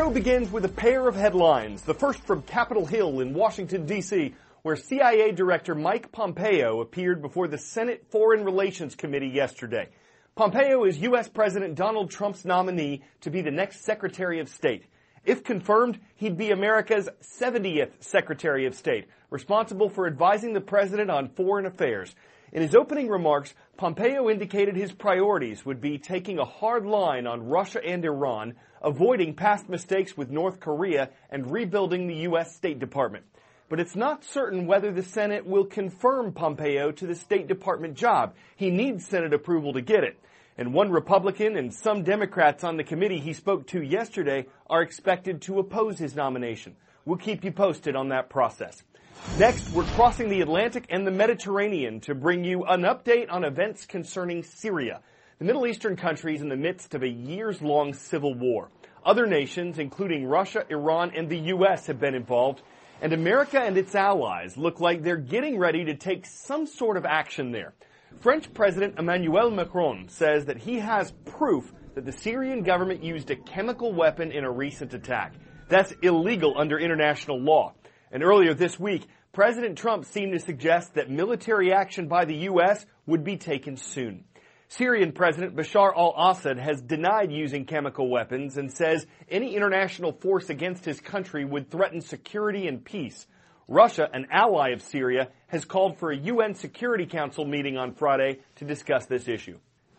show begins with a pair of headlines. The first from Capitol Hill in Washington, D.C., where CIA Director Mike Pompeo appeared before the Senate Foreign Relations Committee yesterday. Pompeo is U.S. President Donald Trump's nominee to be the next Secretary of State. If confirmed, he'd be America's 70th Secretary of State, responsible for advising the president on foreign affairs. In his opening remarks, Pompeo indicated his priorities would be taking a hard line on Russia and Iran, avoiding past mistakes with North Korea, and rebuilding the U.S. State Department. But it's not certain whether the Senate will confirm Pompeo to the State Department job. He needs Senate approval to get it. And one Republican and some Democrats on the committee he spoke to yesterday are expected to oppose his nomination. We'll keep you posted on that process. Next, we're crossing the Atlantic and the Mediterranean to bring you an update on events concerning Syria. The Middle Eastern country is in the midst of a years-long civil war. Other nations, including Russia, Iran, and the U.S., have been involved, and America and its allies look like they're getting ready to take some sort of action there. French President Emmanuel Macron says that he has proof that the Syrian government used a chemical weapon in a recent attack. That's illegal under international law. And earlier this week, President Trump seemed to suggest that military action by the U.S. would be taken soon. Syrian President Bashar al-Assad has denied using chemical weapons and says any international force against his country would threaten security and peace. Russia, an ally of Syria, has called for a UN Security Council meeting on Friday to discuss this issue.